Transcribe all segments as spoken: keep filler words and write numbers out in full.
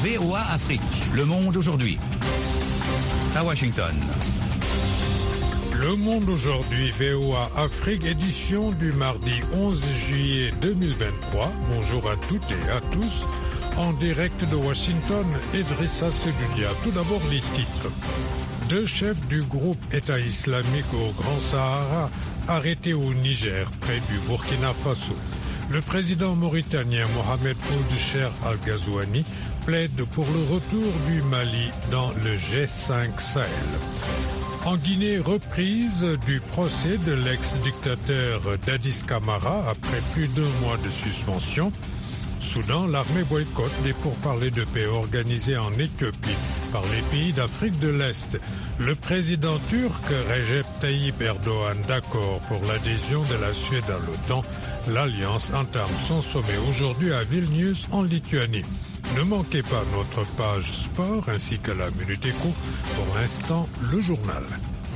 V O A Afrique, Le Monde aujourd'hui. À Washington. Le Monde aujourd'hui, V O A Afrique, édition du mardi onze juillet deux mille vingt-trois. Bonjour à toutes et à tous. En direct de Washington, Idrissa Seloudia. Tout d'abord les titres. Deux chefs du groupe État islamique au Grand Sahara arrêtés au Niger, près du Burkina Faso. Le président mauritanien Mohamed Ould Cheikh Al Ghazouani plaide pour le retour du Mali dans le G cinq Sahel. En Guinée, reprise du procès de l'ex-dictateur Dadis Camara après plus d'un mois de suspension. Soudan, l'armée boycotte les pourparlers de paix organisés en Éthiopie par les pays d'Afrique de l'Est. Le président turc Recep Tayyip Erdogan d'accord pour l'adhésion de la Suède à l'OTAN. L'Alliance entame son sommet aujourd'hui à Vilnius en Lituanie. Ne manquez pas notre page sport ainsi que la Minute Éco. Pour l'instant, le journal.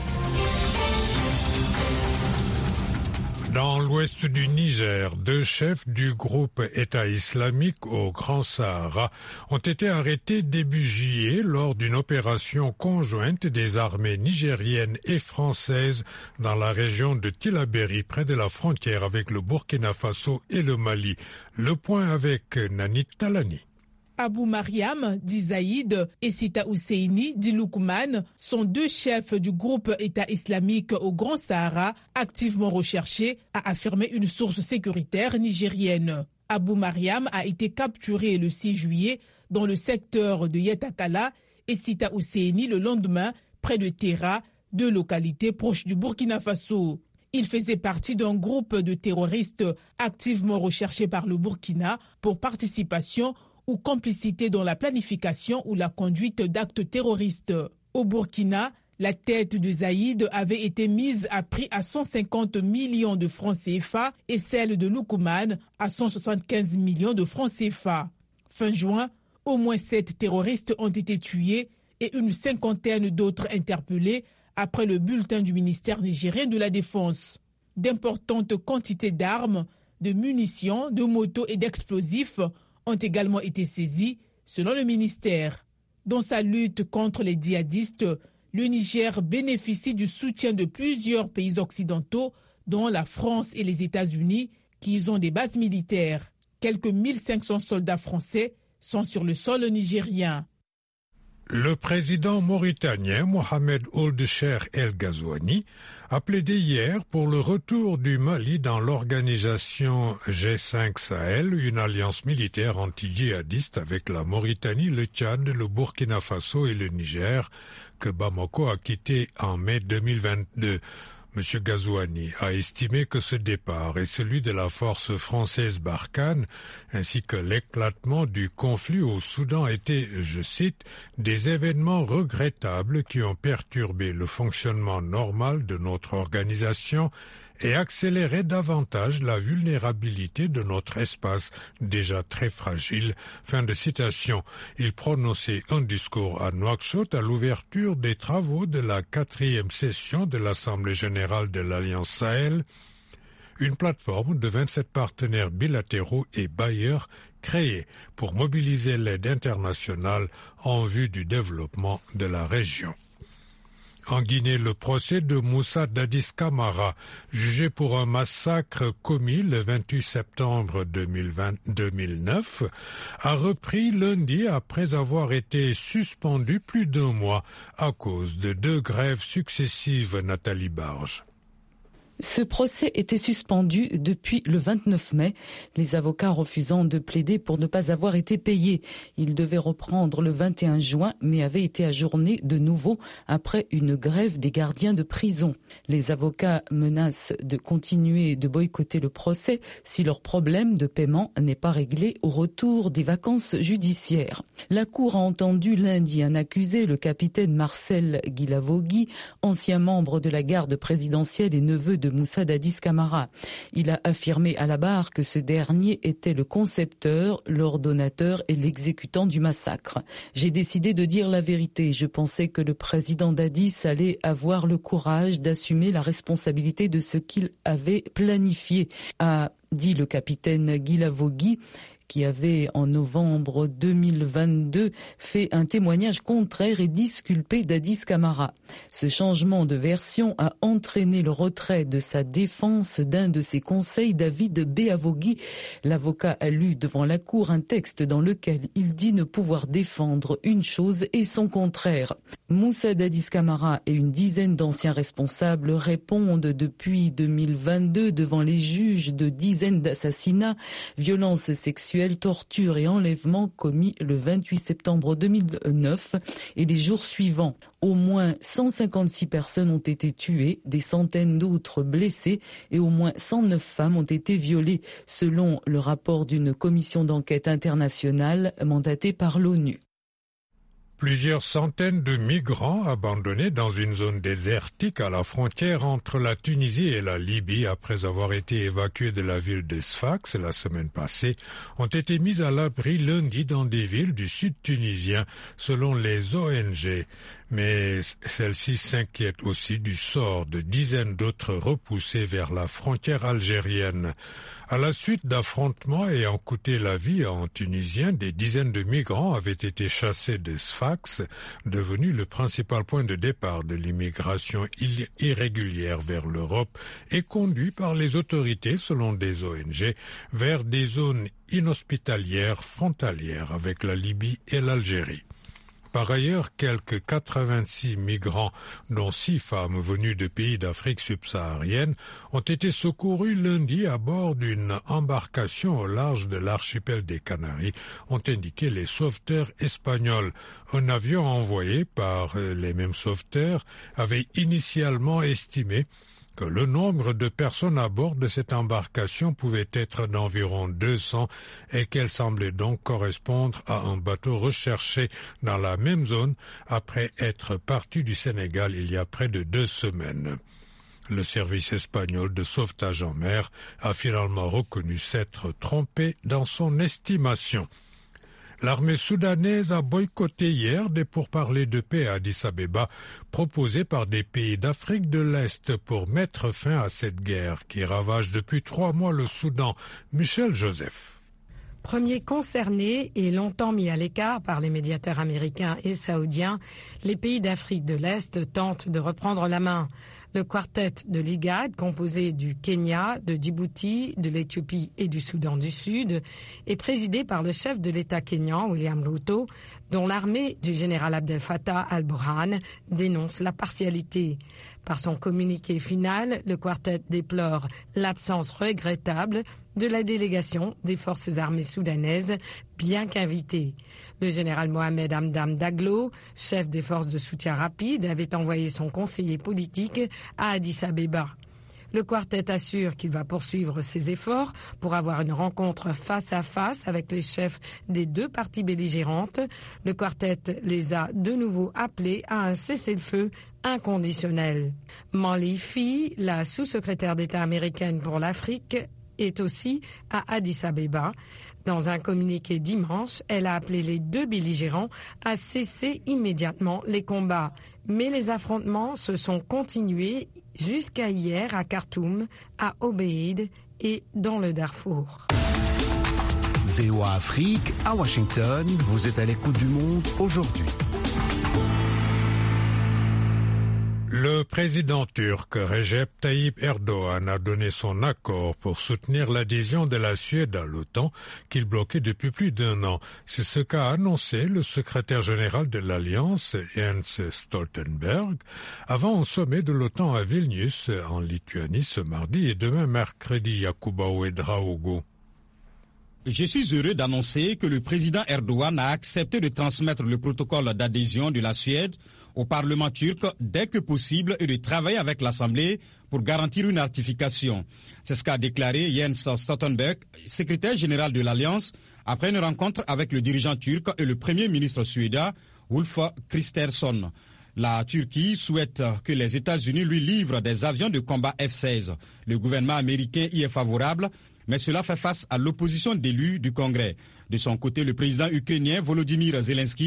Dans l'ouest du Niger, deux chefs du groupe État islamique au Grand Sahara ont été arrêtés début juillet lors d'une opération conjointe des armées nigériennes et françaises dans la région de Tillabéri, près de la frontière avec le Burkina Faso et le Mali. Le point avec Nanit Talani. Abou Mariam, dit Zaïd, et Sita Husseini, dit Lukman, sont deux chefs du groupe État islamique au Grand Sahara, activement recherchés, a affirmé une source sécuritaire nigérienne. Abou Mariam a été capturé le six juillet dans le secteur de Yetakala et Sita Husseini le lendemain près de Terra, deux localités proches du Burkina Faso. Il faisait partie d'un groupe de terroristes activement recherchés par le Burkina pour participation ou complicité dans la planification ou la conduite d'actes terroristes. Au Burkina, la tête de Zaïd avait été mise à prix à cent cinquante millions de francs C F A et celle de Lukman à cent soixante-quinze millions de francs C F A. Fin juin, au moins sept terroristes ont été tués et une cinquantaine d'autres interpellés après le bulletin du ministère nigérien de la Défense. D'importantes quantités d'armes, de munitions, de motos et d'explosifs ont également été saisis, selon le ministère. Dans sa lutte contre les djihadistes, le Niger bénéficie du soutien de plusieurs pays occidentaux, dont la France et les États-Unis, qui y ont des bases militaires. Quelques mille cinq cents soldats français sont sur le sol nigérien. Le président mauritanien Mohamed Ould Cheikh El Ghazouani a plaidé hier pour le retour du Mali dans l'organisation G cinq Sahel, une alliance militaire anti-djihadiste avec la Mauritanie, le Tchad, le Burkina Faso et le Niger, que Bamako a quitté en mai deux mille vingt-deux. M. Ghazouani a estimé que ce départ est celui de la force française Barkhane, ainsi que l'éclatement du conflit au Soudan étaient, je cite, des événements regrettables qui ont perturbé le fonctionnement normal de notre organisation et accéléré davantage la vulnérabilité de notre espace déjà très fragile. Fin de citation. Il prononçait un discours à Nouakchott à l'ouverture des travaux de la quatrième session de l'Assemblée générale de l'Alliance Sahel, une plateforme de vingt-sept partenaires bilatéraux et bailleurs créée pour mobiliser l'aide internationale en vue du développement de la région. En Guinée, le procès de Moussa Dadis Camara, jugé pour un massacre commis le vingt-huit septembre deux mille neuf, a repris lundi après avoir été suspendu plus d'un mois à cause de deux grèves successives. Nathalie Barge. Ce procès était suspendu depuis le vingt-neuf mai, les avocats refusant de plaider pour ne pas avoir été payés. Il devait reprendre le vingt et un juin, mais avait été ajourné de nouveau après une grève des gardiens de prison. Les avocats menacent de continuer de boycotter le procès si leur problème de paiement n'est pas réglé au retour des vacances judiciaires. La Cour a entendu lundi un accusé, le capitaine Marcel Guilavogui, ancien membre de la garde présidentielle et neveu de Moussa Dadis Camara. Il a affirmé à la barre que ce dernier était le concepteur, l'ordonnateur et l'exécutant du massacre. J'ai décidé de dire la vérité. Je pensais que le président Dadis allait avoir le courage d'assumer la responsabilité de ce qu'il avait planifié, a dit le capitaine Guilavogui, qui avait en novembre deux mille vingt-deux fait un témoignage contraire et disculpé Dadis Camara. Ce changement de version a entraîné le retrait de sa défense d'un de ses conseils, David Beavogui. L'avocat a lu devant la cour un texte dans lequel il dit ne pouvoir défendre une chose et son contraire. Moussa Dadis Camara et une dizaine d'anciens responsables répondent depuis deux mille vingt-deux devant les juges de dizaines d'assassinats, violences sexuelles, tortures et enlèvements commis le vingt-huit septembre deux mille neuf et les jours suivants. Au moins cent cinquante-six personnes ont été tuées, des centaines d'autres blessées et au moins cent neuf femmes ont été violées, selon le rapport d'une commission d'enquête internationale mandatée par l'ONU. Plusieurs centaines de migrants abandonnés dans une zone désertique à la frontière entre la Tunisie et la Libye après avoir été évacués de la ville de Sfax la semaine passée ont été mis à l'abri lundi dans des villes du sud tunisien selon les O N G. Mais celles-ci s'inquiètent aussi du sort de dizaines d'autres repoussés vers la frontière algérienne. À la suite d'affrontements ayant coûté la vie en Tunisien, des dizaines de migrants avaient été chassés de Sfax, devenu le principal point de départ de l'immigration irrégulière vers l'Europe et conduits par les autorités, selon des O N G, vers des zones inhospitalières frontalières avec la Libye et l'Algérie. Par ailleurs, quelques quatre-vingt-six migrants, dont six femmes venues de pays d'Afrique subsaharienne, ont été secourus lundi à bord d'une embarcation au large de l'archipel des Canaries, ont indiqué les sauveteurs espagnols. Un avion envoyé par les mêmes sauveteurs avait initialement estimé que le nombre de personnes à bord de cette embarcation pouvait être d'environ deux cents et qu'elle semblait donc correspondre à un bateau recherché dans la même zone après être parti du Sénégal il y a près de deux semaines. Le service espagnol de sauvetage en mer a finalement reconnu s'être trompé dans son estimation. L'armée soudanaise a boycotté hier des pourparlers de paix à Addis-Abeba proposés par des pays d'Afrique de l'Est pour mettre fin à cette guerre qui ravage depuis trois mois le Soudan. Michel Joseph. Premiers concernés et longtemps mis à l'écart par les médiateurs américains et saoudiens, les pays d'Afrique de l'Est tentent de reprendre la main. Le quartet de l'I G A D, composé du Kenya, de Djibouti, de l'Éthiopie et du Soudan du Sud, est présidé par le chef de l'État kényan, William Ruto, dont l'armée du général Abdel Fattah al-Burhan dénonce la partialité. Par son communiqué final, le quartet déplore l'absence regrettable de la délégation des forces armées soudanaises, bien qu'invitée. Le général Mohamed Hamdam Daglo, chef des forces de soutien rapide, avait envoyé son conseiller politique à Addis-Abeba. Le quartet assure qu'il va poursuivre ses efforts pour avoir une rencontre face à face avec les chefs des deux parties belligérantes. Le quartet les a de nouveau appelés à un cessez-le-feu inconditionnel. Molly Fee, la sous-secrétaire d'État américaine pour l'Afrique, est aussi à Addis-Abeba. Dans un communiqué dimanche, elle a appelé les deux belligérants à cesser immédiatement les combats. Mais les affrontements se sont continués jusqu'à hier à Khartoum, à Obeid et dans le Darfour. V O A Afrique, à Washington, vous êtes à l'écoute du monde aujourd'hui. Le président turc Recep Tayyip Erdogan a donné son accord pour soutenir l'adhésion de la Suède à l'OTAN qu'il bloquait depuis plus d'un an. C'est ce qu'a annoncé le secrétaire général de l'Alliance, Jens Stoltenberg, avant un sommet de l'OTAN à Vilnius, en Lituanie, ce mardi et demain mercredi. Yakuba Ouedraogo. Je suis heureux d'annoncer que le président Erdogan a accepté de transmettre le protocole d'adhésion de la Suède au Parlement turc dès que possible et de travailler avec l'Assemblée pour garantir une ratification. C'est ce qu'a déclaré Jens Stoltenberg, secrétaire général de l'Alliance, après une rencontre avec le dirigeant turc et le premier ministre suédois, Ulf Kristersson. La Turquie souhaite que les États-Unis lui livrent des avions de combat F seize. Le gouvernement américain y est favorable, mais cela fait face à l'opposition d'élus du Congrès. De son côté, le président ukrainien Volodymyr Zelensky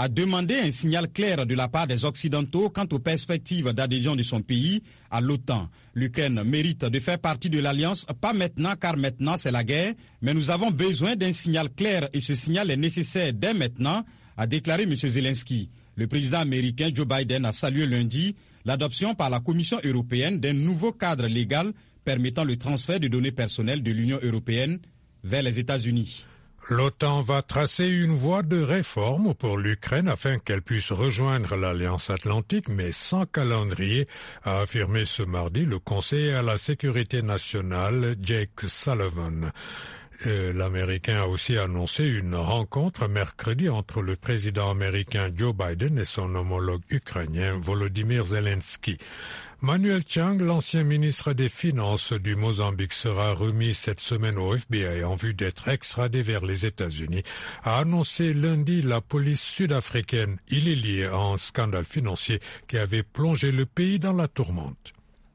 a demandé un signal clair de la part des Occidentaux quant aux perspectives d'adhésion de son pays à l'OTAN. L'Ukraine mérite de faire partie de l'Alliance, pas maintenant car maintenant c'est la guerre, mais nous avons besoin d'un signal clair et ce signal est nécessaire dès maintenant, a déclaré M. Zelensky. Le président américain Joe Biden a salué lundi l'adoption par la Commission européenne d'un nouveau cadre légal permettant le transfert de données personnelles de l'Union européenne vers les États-Unis. L'OTAN va tracer une voie de réforme pour l'Ukraine afin qu'elle puisse rejoindre l'Alliance Atlantique, mais sans calendrier, a affirmé ce mardi le conseiller à la sécurité nationale Jake Sullivan. Euh, L'Américain a aussi annoncé une rencontre mercredi entre le président américain Joe Biden et son homologue ukrainien Volodymyr Zelensky. Manuel Chang, l'ancien ministre des Finances du Mozambique, sera remis cette semaine au F B I en vue d'être extradé vers les États-Unis, a annoncé lundi la police sud-africaine. Il est lié à un scandale financier qui avait plongé le pays dans la tourmente.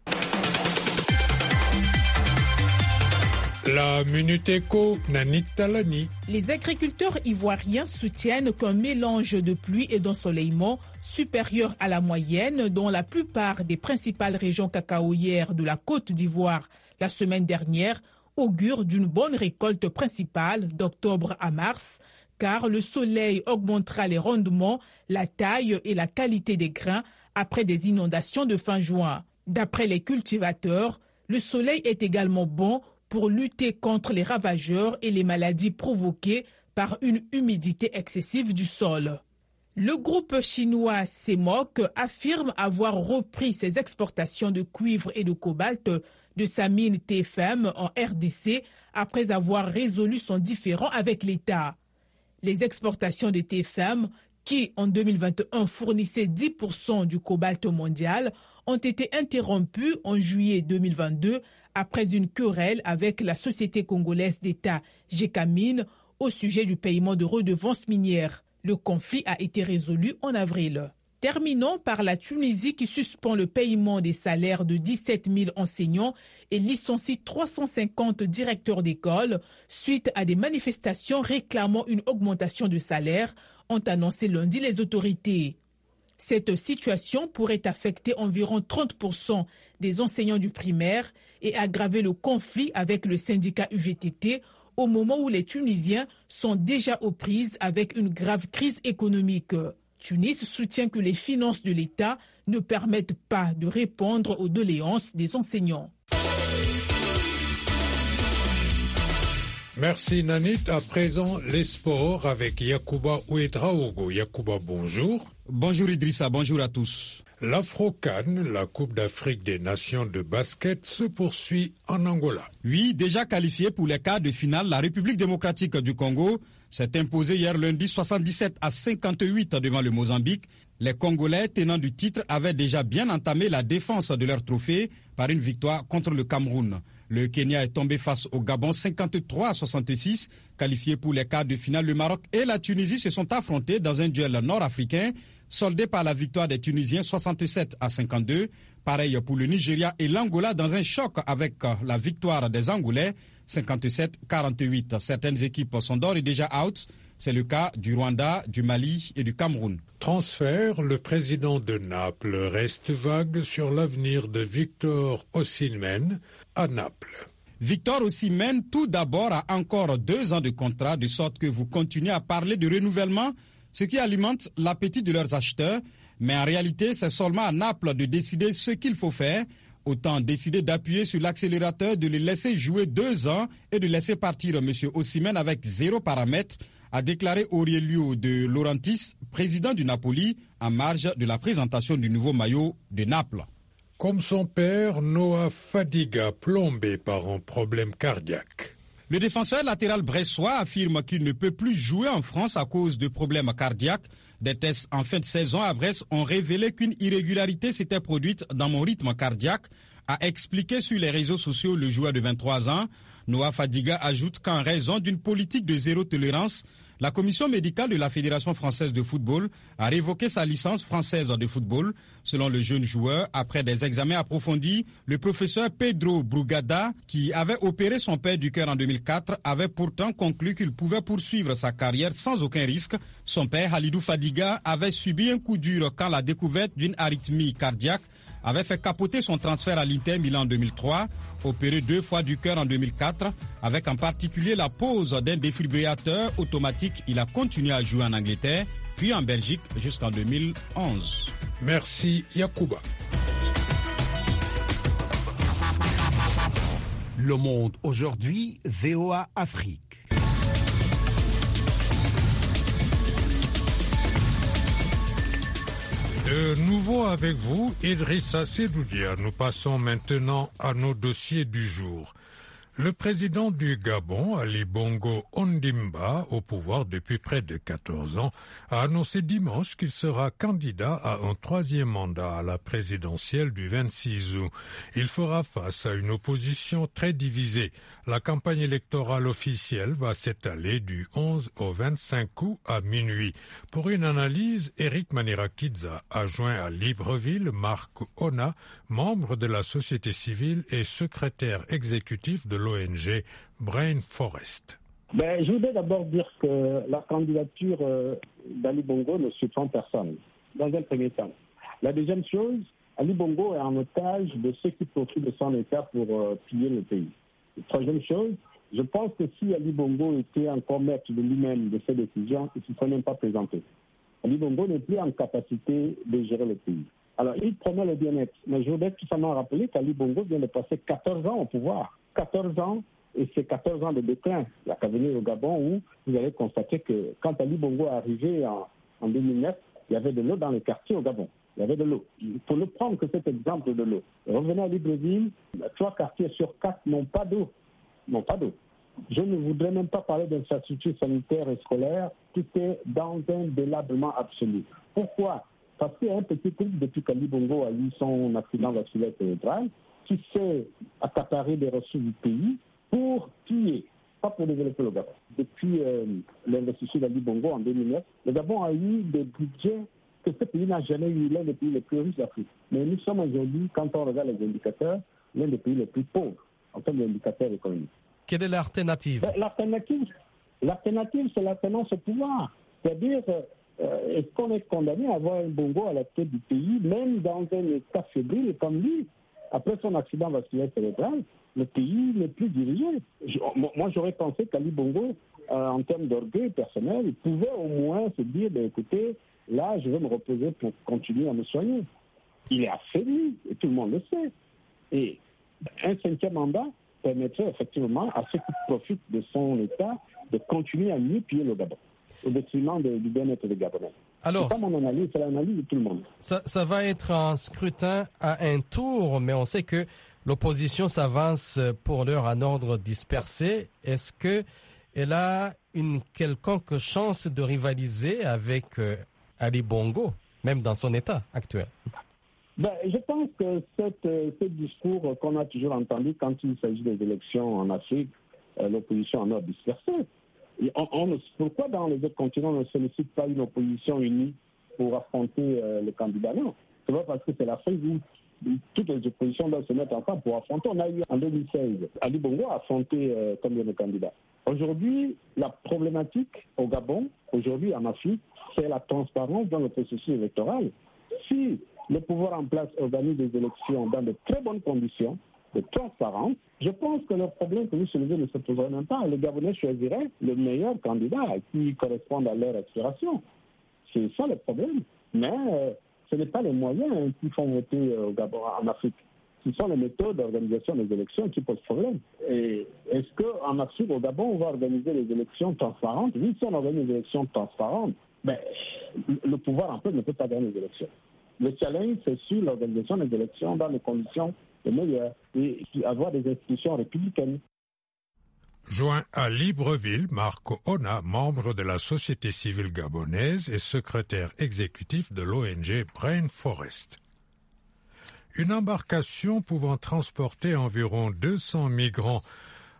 La Minute Éco, Nanit Talani. Les agriculteurs ivoiriens soutiennent qu'un mélange de pluie et d'ensoleillement supérieur à la moyenne dans la plupart des principales régions cacaoyères de la Côte d'Ivoire la semaine dernière augure d'une bonne récolte principale d'octobre à mars, car le soleil augmentera les rendements, la taille et la qualité des grains après des inondations de fin juin. D'après les cultivateurs, le soleil est également bon pour lutter contre les ravageurs et les maladies provoquées par une humidité excessive du sol. Le groupe chinois CEMOC affirme avoir repris ses exportations de cuivre et de cobalt de sa mine T F M en R D C après avoir résolu son différend avec l'État. Les exportations de T F M, qui en deux mille vingt et un fournissaient dix pour cent du cobalt mondial, ont été interrompues en juillet deux mille vingt-deux après une querelle avec la société congolaise d'État Gécamine au sujet du paiement de redevances minières. Le conflit a été résolu en avril. Terminons par la Tunisie qui suspend le paiement des salaires de dix-sept mille enseignants et licencie trois cent cinquante directeurs d'école suite à des manifestations réclamant une augmentation de salaire, ont annoncé lundi les autorités. Cette situation pourrait affecter environ trente pour cent des enseignants du primaire et aggraver le conflit avec le syndicat U G T T au moment où les Tunisiens sont déjà aux prises avec une grave crise économique. Tunis soutient que les finances de l'État ne permettent pas de répondre aux doléances des enseignants. Merci Nanit. À présent, les sports avec Yacouba Ouedraogo. Yacouba, bonjour. Bonjour Idrissa, bonjour à tous. L'Afro-CAN, la Coupe d'Afrique des Nations de basket, se poursuit en Angola. Oui, déjà qualifiée pour les quarts de finale, la République démocratique du Congo s'est imposée hier lundi soixante-dix-sept à cinquante-huit devant le Mozambique. Les Congolais tenants du titre avaient déjà bien entamé la défense de leur trophée par une victoire contre le Cameroun. Le Kenya est tombé face au Gabon cinquante-trois à soixante-six. Qualifié pour les quarts de finale, le Maroc et la Tunisie se sont affrontés dans un duel nord-africain, soldé par la victoire des Tunisiens soixante-sept à cinquante-deux. Pareil pour le Nigeria et l'Angola dans un choc avec la victoire des Angolais cinquante-sept à quarante-huit. Certaines équipes sont d'ores et déjà out. C'est le cas du Rwanda, du Mali et du Cameroun. Transfert, le président de Naples reste vague sur l'avenir de Victor Osimhen à Naples. Victor Osimhen, tout d'abord, a encore deux ans de contrat, de sorte que vous continuez à parler de renouvellement, ce qui alimente l'appétit de leurs acheteurs. Mais en réalité, c'est seulement à Naples de décider ce qu'il faut faire. Autant décider d'appuyer sur l'accélérateur, de les laisser jouer deux ans et de laisser partir M. Osimhen avec zéro paramètre, a déclaré Aurelio de Laurentiis, président du Napoli, en marge de la présentation du nouveau maillot de Naples. Comme son père, Noah Fadiga, plombé par un problème cardiaque. Le défenseur latéral bressois affirme qu'il ne peut plus jouer en France à cause de problèmes cardiaques. Des tests en fin de saison à Brest ont révélé qu'une irrégularité s'était produite dans mon rythme cardiaque, a expliqué sur les réseaux sociaux le joueur de vingt-trois ans. Noah Fadiga ajoute qu'en raison d'une politique de zéro tolérance, La commission médicale de la Fédération française de football a révoqué sa licence française de football. Selon le jeune joueur, après des examens approfondis, le professeur Pedro Brugada, qui avait opéré son père du cœur en deux mille quatre, avait pourtant conclu qu'il pouvait poursuivre sa carrière sans aucun risque. Son père, Halidou Fadiga, avait subi un coup dur quand la découverte d'une arythmie cardiaque avait fait capoter son transfert à l'Inter Milan en deux mille trois, opéré deux fois du cœur en deux mille quatre, avec en particulier la pose d'un défibrillateur automatique. Il a continué à jouer en Angleterre, puis en Belgique jusqu'en deux mille onze. Merci Yacouba. Le Monde aujourd'hui, V O A Afrique. De nouveau avec vous, Idrissa Sedoudia. Nous passons maintenant à nos dossiers du jour. Le président du Gabon, Ali Bongo Ondimba, au pouvoir depuis près de quatorze ans, a annoncé dimanche qu'il sera candidat à un troisième mandat à la présidentielle du vingt-six août. Il fera face à une opposition très divisée. La campagne électorale officielle va s'étaler du onze au vingt-cinq août à minuit. Pour une analyse, Eric Manirakidza a joint à Libreville Marc Ona, membre de la société civile et secrétaire exécutif de l'O N G Brain Forest. Ben, je voudrais d'abord dire que la candidature euh, d'Ali Bongo ne surprend personne, dans un premier temps. La deuxième chose, Ali Bongo est en otage de ceux qui profitent de son état pour euh, piller le pays. La troisième chose, je pense que si Ali Bongo était encore maître de lui-même de ses décisions, il ne se serait même pas présenté. Ali Bongo n'est plus en capacité de gérer le pays. Alors, il promet le bien-être, mais je voudrais tout simplement rappeler qu'Ali Bongo vient de passer quatorze ans au pouvoir. quatorze ans, et c'est quatorze ans de déclin. Il n'y a qu'à venir au Gabon où vous allez constater que quand Ali Bongo est arrivé en, en deux mille neuf, il y avait de l'eau dans les quartiers au Gabon. Il y avait de l'eau. Il faut le prendre que cet exemple de l'eau. Revenez à Libreville, trois quartiers sur quatre n'ont pas d'eau. N'ont pas d'eau. Je ne voudrais même pas parler d'infrastructures sanitaires et scolaires. Tout est dans un délabrement absolu. Pourquoi? Parce qu'il y a un petit groupe depuis qu'Ali Bongo a eu son accident vasculaire cérébral qui s'est accaparé des ressources du pays pour piller, pas pour développer le Gabon. Depuis euh, l'investiture d'Ali Bongo en deux mille neuf, le Gabon a eu des budgets que ce pays n'a jamais eu, l'un des pays les plus riches d'Afrique. Mais nous sommes aujourd'hui, quand on regarde les indicateurs, l'un des pays les plus pauvres en termes d'indicateurs économiques. Quelle est l'alternative? L'alternative, l'alternative, c'est l'alternance au pouvoir. C'est-à-dire, euh, est-ce qu'on est condamné à avoir un Bongo à la tête du pays, même dans un état fébrile comme lui? Après son accident vasculaire cérébral, le pays n'est plus dirigé. Je, moi, j'aurais pensé qu'Ali Bongo, euh, en termes d'orgueil personnel, il pouvait au moins se dire, ben, écoutez, là, je vais me reposer pour continuer à me soigner. Il est affaibli, et tout le monde le sait. Et un cinquième mandat permettrait effectivement à ceux qui profitent de son état de continuer à mieux piller le Gabon, au détriment de, du bien-être des Gabonais. Alors, c'est pas mon analyse, c'est l'analyse de tout le monde. Ça, ça va être un scrutin à un tour, mais on sait que l'opposition s'avance pour l'heure en ordre dispersé. Est-ce qu'elle a une quelconque chance de rivaliser avec euh, Ali Bongo, même dans son état actuel? Ben, je pense que cette, euh, ce discours qu'on a toujours entendu quand il s'agit des élections en Afrique, euh, l'opposition en a dispersé. Et on, on, pourquoi dans les autres continents on ne sollicite pas une opposition unie pour affronter euh, le candidat? Non, c'est pas parce que c'est l'Afrique où toutes les oppositions doivent se mettre ensemble pour affronter. On a eu en deux mille seize, Ali Bongo a affronté euh, combien de candidats? Aujourd'hui, la problématique au Gabon, aujourd'hui en Afrique, c'est la transparence dans le processus électoral. Si le pouvoir en place organise des élections dans de très bonnes conditions, de transparence, je pense que le problème que vous soulevez ne se poserait même pas. Les Gabonais choisiraient le meilleur candidat qui corresponde à leur aspiration. C'est ça le problème. Mais euh, ce n'est pas les moyens qui font voter euh, au Gabon en Afrique. Ce sont les méthodes d'organisation des élections qui posent problème. Et est-ce qu'en Afrique, au Gabon, on va organiser des élections transparentes? Oui, si on organise des élections transparentes, ben, le pouvoir en fait ne peut pas gagner les élections. Le challenge, c'est sur l'organisation des élections dans les conditions les meilleures et avoir des institutions républicaines. Joint à Libreville, Marc Ona, membre de la société civile gabonaise et secrétaire exécutif de l'O N G Brain Forest. Une embarcation pouvant transporter environ deux cents migrants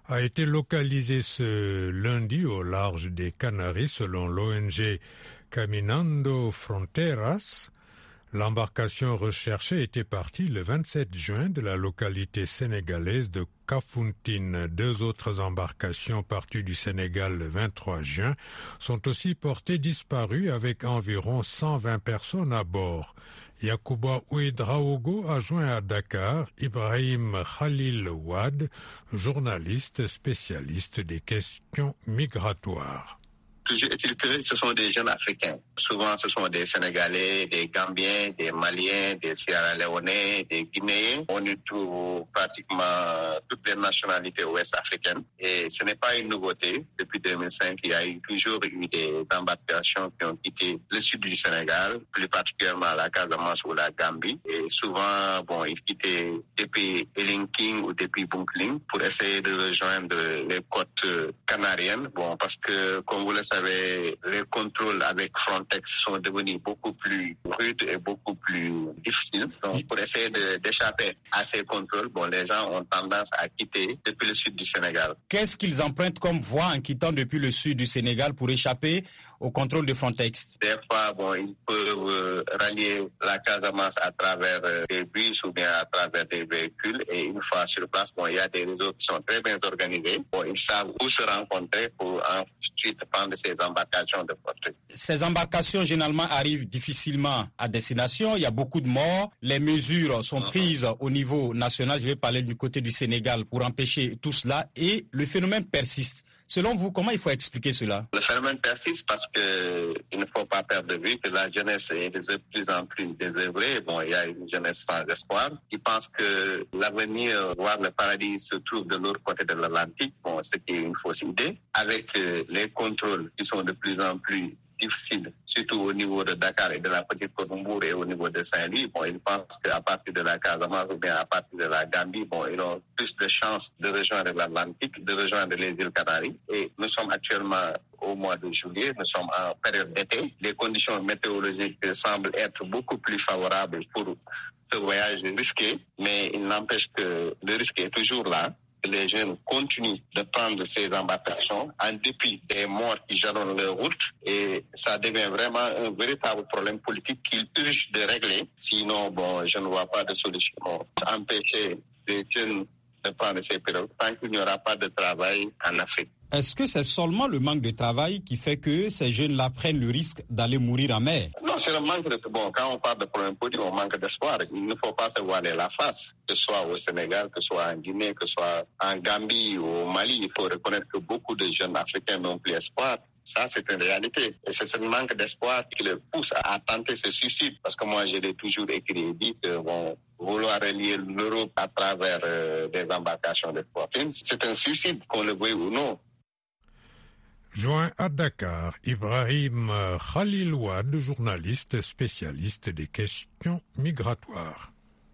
a été localisé ce lundi au large des Canaries selon l'O N G Caminando Fronteras. L'embarcation recherchée était partie le vingt-sept juin de la localité sénégalaise de Kafountine. Deux autres embarcations parties du Sénégal le vingt-trois juin sont aussi portées disparues avec environ cent vingt personnes à bord. Yacouba Ouedraogo a joint à Dakar Ibrahim Khalil Ouad, journaliste spécialiste des questions migratoires. Toujours est-il que ce sont des jeunes Africains. Souvent, ce sont des Sénégalais, des Gambiens, des Maliens, des Sierra-Léonais, des Guinéens. On y trouve pratiquement toutes les nationalités ouest-africaines. Et ce n'est pas une nouveauté. Depuis deux mille cinq, il y a eu toujours eu des embarcations qui ont quitté le sud du Sénégal, plus particulièrement la Casamance ou la Gambie. Et souvent, bon, ils quittaient depuis Elinking ou depuis Bunkling pour essayer de rejoindre les côtes canariennes. Bon, parce que, comme vous le savez, les contrôles avec Frontex sont devenus beaucoup plus rudes et beaucoup plus difficiles. Donc, pour essayer de, d'échapper à ces contrôles, bon, les gens ont tendance à quitter depuis le sud du Sénégal. Qu'est-ce qu'ils empruntent comme voie en quittant depuis le sud du Sénégal pour échapper au contrôle de Frontex? Des fois, bon, ils peuvent euh, rallier la Casamance à travers euh, des bus ou bien à travers des véhicules. Et une fois sur place, bon, il y a des réseaux qui sont très bien organisés. Bon, ils savent où se rencontrer pour ensuite prendre ces embarcations de portée. Ces embarcations, généralement, arrivent difficilement à destination. Il y a beaucoup de morts. Les mesures sont prises uh-huh. au niveau national. Je vais parler du côté du Sénégal pour empêcher tout cela. Et le phénomène persiste. Selon vous, comment il faut expliquer cela? Le phénomène persiste parce que il ne faut pas perdre de vue que la jeunesse est de plus en plus désœuvrée. Bon, il y a une jeunesse sans espoir qui pense que l'avenir, voire le paradis, se trouve de l'autre côté de l'Atlantique. Bon, ce qui est une fausse idée. Avec euh, les contrôles qui sont de plus en plus difficile, surtout au niveau de Dakar et de la Petite Côte d'Ivoire et au niveau de Saint-Louis. Bon, ils pensent qu'à partir de la Casamance ou bien à partir de la Gambie, bon, ils ont plus de chances de rejoindre l'Atlantique, de rejoindre les îles Canaries. Et nous sommes actuellement au mois de juillet, nous sommes en période d'été. Les conditions météorologiques semblent être beaucoup plus favorables pour ce voyage risqué, mais il n'empêche que le risque est toujours là. Les jeunes continuent de prendre ces embarcations en dépit des morts qui jalonnent leur route et ça devient vraiment un véritable problème politique qu'il urge de régler. Sinon, bon, je ne vois pas de solution. Empêcher les jeunes de prendre ces pirogues tant qu'il n'y aura pas de travail en Afrique. Est-ce que c'est seulement le manque de travail qui fait que ces jeunes-là prennent le risque d'aller mourir en mer? Non, c'est le manque de... Bon, quand on parle de problème politique, on manque d'espoir. Il ne faut pas se voiler la face, que ce soit au Sénégal, que ce soit en Guinée, que ce soit en Gambie ou au Mali. Il faut reconnaître que beaucoup de jeunes Africains n'ont plus espoir. Ça, c'est une réalité. Et c'est ce manque d'espoir qui les pousse à tenter ce suicide. Parce que moi, je l'ai toujours écrit et dit que bon, vouloir relier l'Europe à travers euh, des embarcations de fortune, c'est un suicide, qu'on le veuille ou non. Joint à Dakar, Ibrahim Khalil Ouad, journaliste spécialiste des questions migratoires.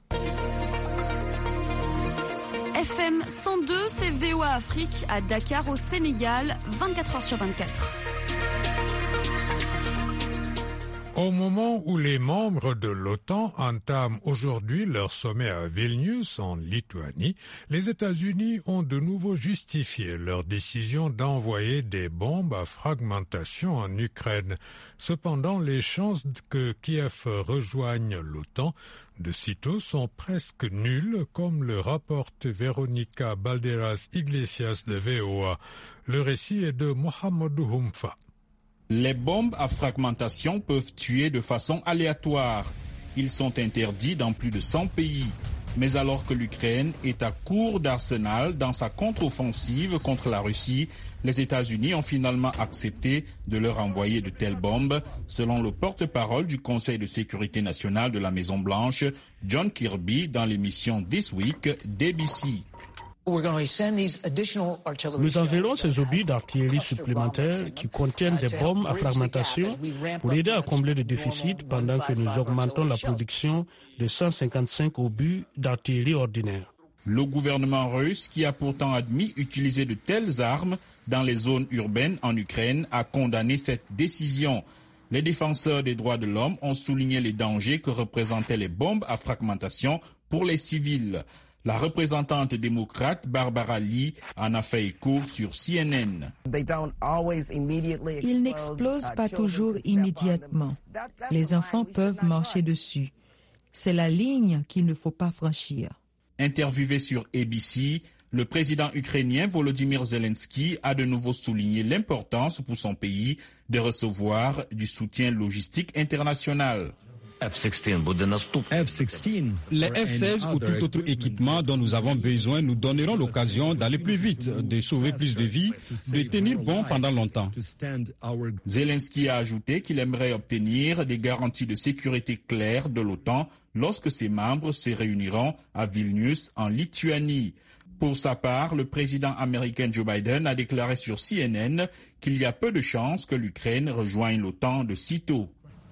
F M cent deux, c'est V O A Afrique à Dakar au Sénégal, vingt-quatre heures sur vingt-quatre. Au moment où les membres de l'OTAN entament aujourd'hui leur sommet à Vilnius, en Lituanie, les États-Unis ont de nouveau justifié leur décision d'envoyer des bombes à fragmentation en Ukraine. Cependant, les chances que Kiev rejoigne l'OTAN de sitôt sont presque nulles, comme le rapporte Véronica Balderas Iglesias de V O A. Le récit est de Mohamedou Humfa. Les bombes à fragmentation peuvent tuer de façon aléatoire. Ils sont interdits dans plus de cent pays. Mais alors que l'Ukraine est à court d'arsenal dans sa contre-offensive contre la Russie, les États-Unis ont finalement accepté de leur envoyer de telles bombes, selon le porte-parole du Conseil de sécurité nationale de la Maison-Blanche, John Kirby, dans l'émission This Week d'A B C. Nous enverrons ces obus d'artillerie supplémentaires qui contiennent des bombes à fragmentation pour aider à combler le déficit pendant que nous augmentons la production de cent cinquante-cinq obus d'artillerie ordinaire. Le gouvernement russe, qui a pourtant admis utiliser de telles armes dans les zones urbaines en Ukraine, a condamné cette décision. Les défenseurs des droits de l'homme ont souligné les dangers que représentaient les bombes à fragmentation pour les civils. La représentante démocrate Barbara Lee en a fait écho sur C N N. Ils n'explosent pas toujours immédiatement. Les enfants peuvent marcher dessus. C'est la ligne qu'il ne faut pas franchir. Interviewé sur A B C, le président ukrainien Volodymyr Zelensky a de nouveau souligné l'importance pour son pays de recevoir du soutien logistique international. Les F seize ou tout autre équipement dont nous avons besoin nous donneront l'occasion d'aller plus vite, de sauver plus de vies, de tenir bon pendant longtemps. Zelensky a ajouté qu'il aimerait obtenir des garanties de sécurité claires de l'OTAN lorsque ses membres se réuniront à Vilnius en Lituanie. Pour sa part, le président américain Joe Biden a déclaré sur C N N qu'il y a peu de chances que l'Ukraine rejoigne l'OTAN de sitôt.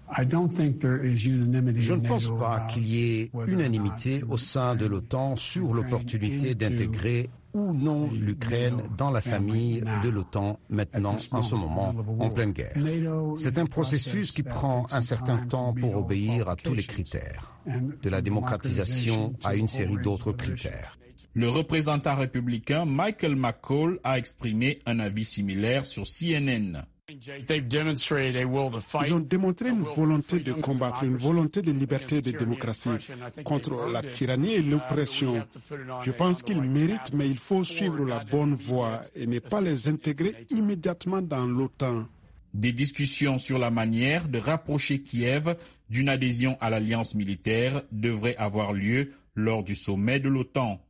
Je ne pense pas qu'il y ait unanimité au sein de l'OTAN sur l'opportunité d'intégrer ou non l'Ukraine dans la famille de l'OTAN maintenant, en ce moment, en pleine guerre. C'est un processus qui prend un certain temps pour obéir à tous les critères, de la démocratisation à une série d'autres critères. Le représentant républicain Michael McCaul a exprimé un avis similaire sur C N N. Ils ont démontré une volonté de combattre, une volonté de liberté et de démocratie contre la tyrannie et l'oppression. Je pense qu'ils méritent, mais il faut suivre la bonne voie et ne pas les intégrer immédiatement dans l'OTAN. Des discussions sur la manière de rapprocher Kiev d'une adhésion à l'alliance militaire devraient avoir lieu lors du sommet de l'OTAN.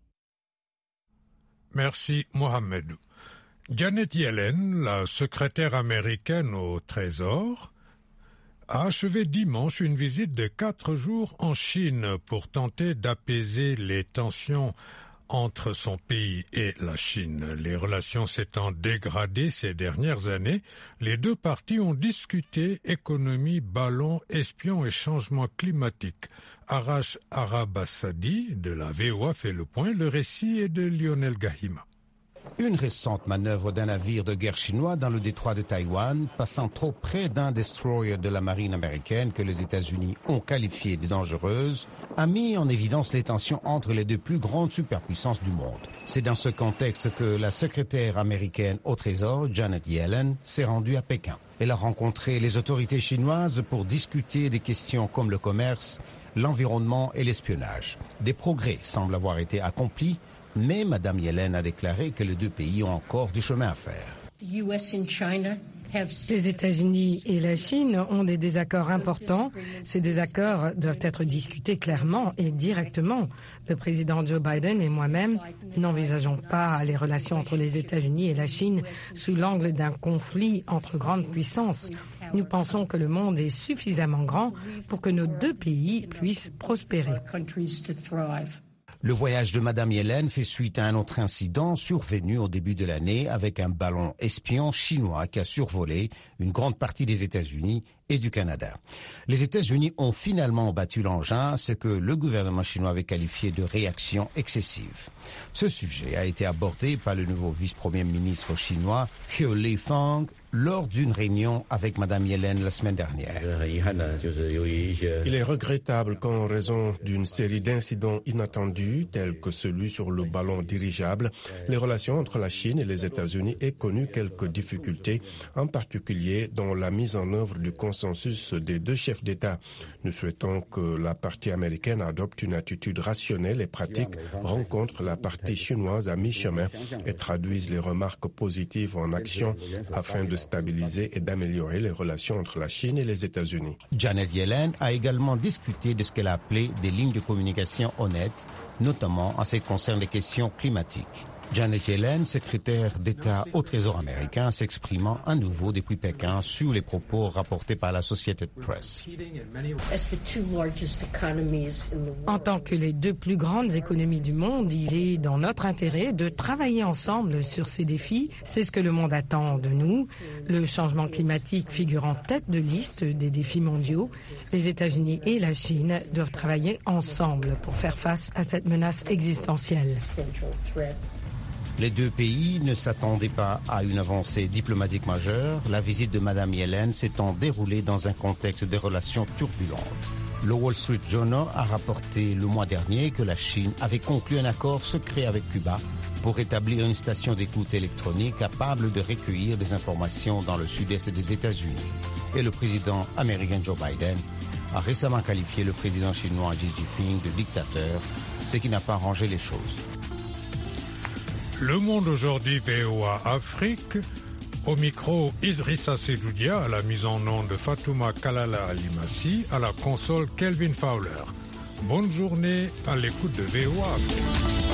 Merci Mohamed. Janet Yellen, la secrétaire américaine au Trésor, a achevé dimanche une visite de quatre jours en Chine pour tenter d'apaiser les tensions entre son pays et la Chine. Les relations s'étant dégradées ces dernières années, les deux parties ont discuté économie, ballons, espions et changement climatique. Arash Arabasadi de la V O A fait le point. Le récit est de Lionel Gahima. Une récente manœuvre d'un navire de guerre chinois dans le détroit de Taïwan, passant trop près d'un destroyer de la marine américaine que les États-Unis ont qualifié de dangereuse, a mis en évidence les tensions entre les deux plus grandes superpuissances du monde. C'est dans ce contexte que la secrétaire américaine au Trésor, Janet Yellen, s'est rendue à Pékin. Elle a rencontré les autorités chinoises pour discuter des questions comme le commerce, l'environnement et l'espionnage. Des progrès semblent avoir été accomplis, mais Mme Yellen a déclaré que les deux pays ont encore du chemin à faire. Les États-Unis et la Chine ont des désaccords importants. Ces désaccords doivent être discutés clairement et directement. Le président Joe Biden et moi-même n'envisageons pas les relations entre les États-Unis et la Chine sous l'angle d'un conflit entre grandes puissances. Nous pensons que le monde est suffisamment grand pour que nos deux pays puissent prospérer. Le voyage de Mme Yellen fait suite à un autre incident survenu au début de l'année avec un ballon espion chinois qui a survolé une grande partie des États-Unis et du Canada. Les États-Unis ont finalement battu l'engin, ce que le gouvernement chinois avait qualifié de réaction excessive. Ce sujet a été abordé par le nouveau vice-premier ministre chinois, He Lifeng, lors d'une réunion avec Mme Yellen la semaine dernière. Il est regrettable qu'en raison d'une série d'incidents inattendus, tels que celui sur le ballon dirigeable, les relations entre la Chine et les États-Unis aient connu quelques difficultés, en particulier dans la mise en œuvre du consensus des deux chefs d'État. Nous souhaitons que la partie américaine adopte une attitude rationnelle et pratique, rencontre la partie chinoise à mi-chemin et traduise les remarques positives en action afin de stabiliser et d'améliorer les relations entre la Chine et les États-Unis. Janet Yellen a également discuté de ce qu'elle a appelé des lignes de communication honnêtes, notamment en ce qui concerne les questions climatiques. Janet Yellen, secrétaire d'État au Trésor américain, s'exprimant à nouveau depuis Pékin sur les propos rapportés par l'Associated Press. En tant que les deux plus grandes économies du monde, il est dans notre intérêt de travailler ensemble sur ces défis. C'est ce que le monde attend de nous. Le changement climatique figure en tête de liste des défis mondiaux. Les États-Unis et la Chine doivent travailler ensemble pour faire face à cette menace existentielle. Les deux pays ne s'attendaient pas à une avancée diplomatique majeure. La visite de Mme Yellen s'étant déroulée dans un contexte de relations turbulentes. Le Wall Street Journal a rapporté le mois dernier que la Chine avait conclu un accord secret avec Cuba pour établir une station d'écoute électronique capable de recueillir des informations dans le sud-est des États-Unis. Et le président américain Joe Biden a récemment qualifié le président chinois Xi Jinping de dictateur, ce qui n'a pas arrangé les choses. Le Monde aujourd'hui, V O A Afrique. Au micro, Idrissa Sedoudia, à la mise en onde Fatouma Kalala Alimassi, à la console Kelvin Fowler. Bonne journée à l'écoute de V O A Afrique.